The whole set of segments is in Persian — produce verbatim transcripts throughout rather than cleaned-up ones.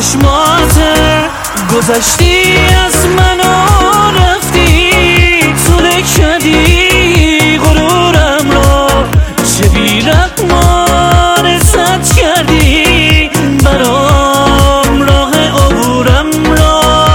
چشماته، گذشتی از منو رفتی، توله کردی غرورم رو، چه بی‌رحمانه زد کردی برام راه عبورم رو.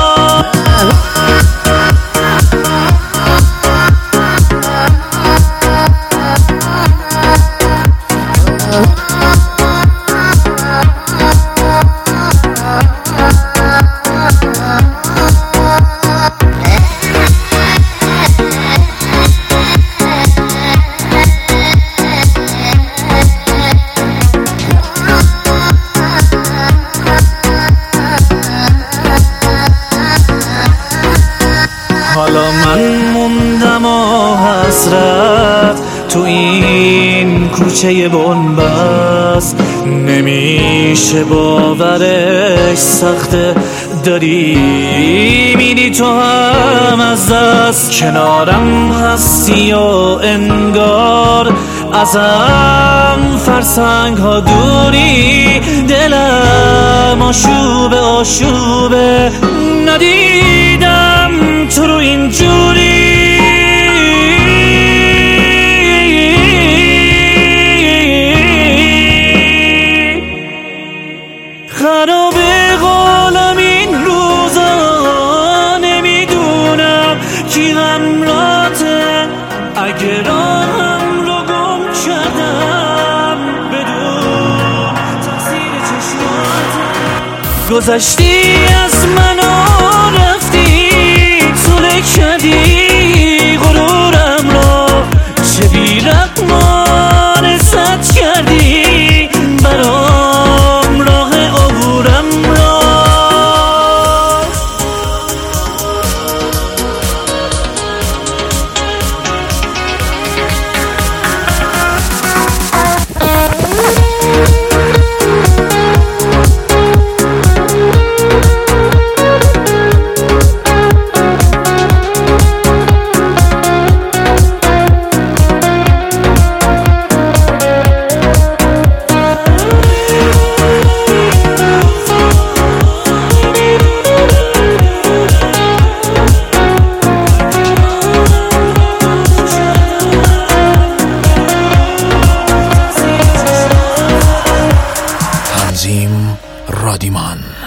حالا من موندم و حسرت تو این کوچه بنبست، نمیشه باورش سخته، داری میری تو هم از دست، کنارم هستی و انگار ازم فرسنگ ها دوری، دلم آشوبه آشوبه، ندیدم تو رو اینجوری. خرابه قولم این روزا، نمیدونم کی همراته، اگه راهم رو گم کردم بدون تقصیر چشماته، گذشتی از منو رفتی، توله کردی غرورم رو، چه بی‌رحمانه زد کردی برام راه عبورم رو. تنظیم رادیمان.